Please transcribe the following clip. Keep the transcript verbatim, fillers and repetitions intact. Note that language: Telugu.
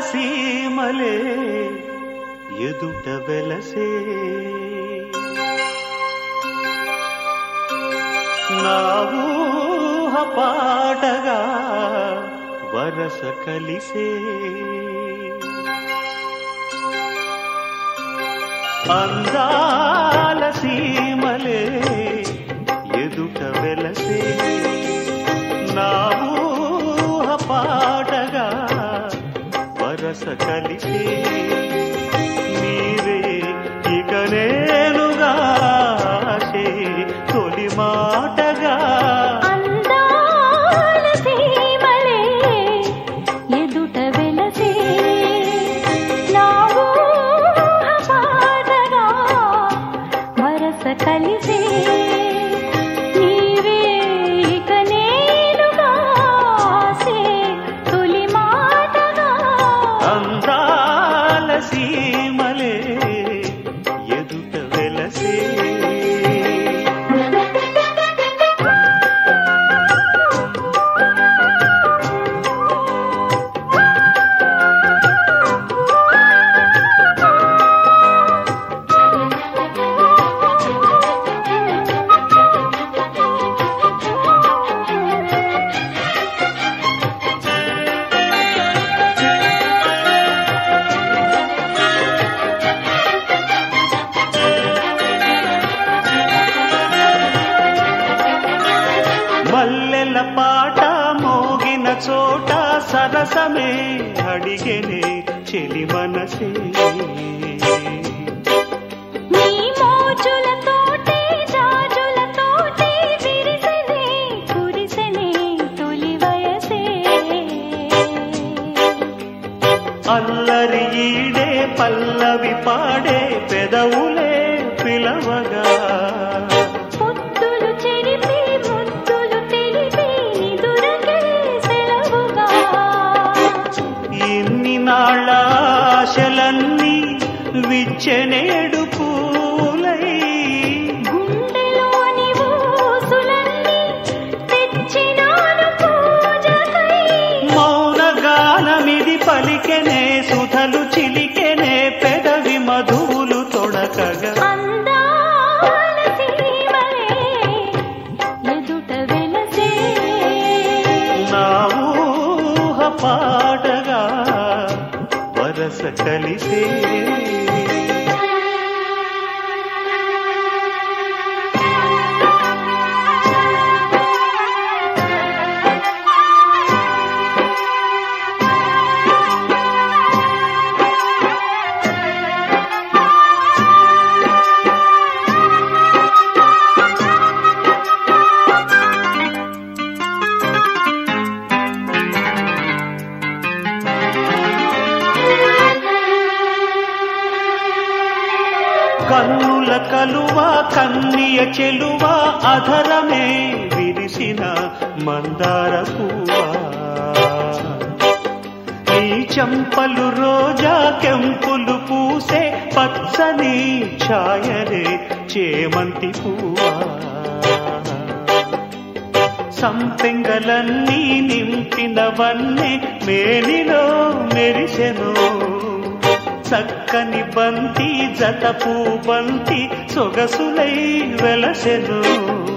సీమలే ఎదుట వెలసే నా ఊహ పాటగా వరస కలిసే అందాల సీమలే ఎదుట వెలసే నా ఊహ పాటగా వరస కలిసే నీవే ఇక నేనుగా ఆశే తొలి మాటగా అందాల సీమలే ఎదుట వెలసే నా ఊహ పాటగా వరస కలిసే నీవే ఇక నేనుగా ఆశే తొలి మాటగా అందాల సీమలే ఎదుట వెలసే మల్లెల పాట మోగిన చోట సరసమే అడిగెనే చెలి మనసే నీ మోజులతోటి జాజులతోటి విరిసెనే కురిసెనే తొలి వయసే అల్లరి ఈడే పల్లవి పాడే పెదవులే పిలవగా పొత్తులు చెరిపి ముద్దులు తెలిపి నిదురకే సెలవుగా ఇన్ని నాళ్ళ ఆశలన్నీ విచ్చెనేడు పూలై గుండెలోని ఊసులన్నీ తెచ్చినాను పూజకై మౌన గానమిది పలికెనే సుధలు చిలికెనే పెదవి మధువులు తొడకగా అందాల సీమలే ఎదుట వెలసే నా ఊహ పాటగా వరస కలిసే కన్నుల కలువ కన్నియ చెలువ అధరమే విరిసిన మందార పువ్వా ఈ చంపలు రోజా కెంపులు పూసే పచ్చని ఛాయలే చేమంతి పువ్వా సంపెంగలన్నీ నింపినవన్నీ మేనిలో మెరిసెను చక్కని బంతి జతపూ బంతి సొగసులై వెలసెను